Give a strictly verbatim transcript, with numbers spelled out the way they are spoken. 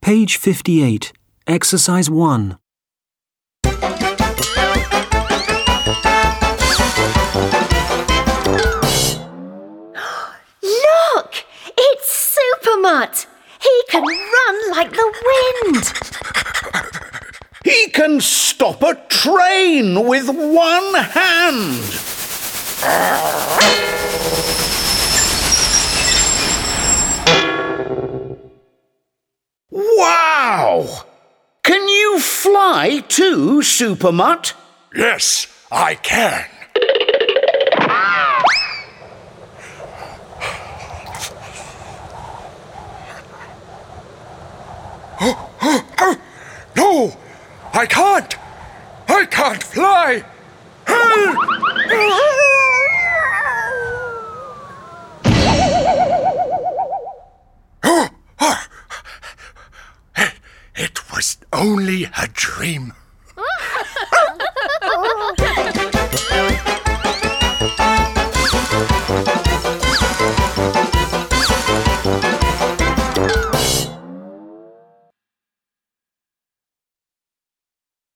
Page fifty-eight, Exercise one. Look! It's Supermutt! He can run like the wind! He can stop a train with one hand! Wow! Can you fly too, Supermutt? Yes, I can. Oh, oh, oh. No, I can't. I can't fly. Oh, oh. It was only a dream.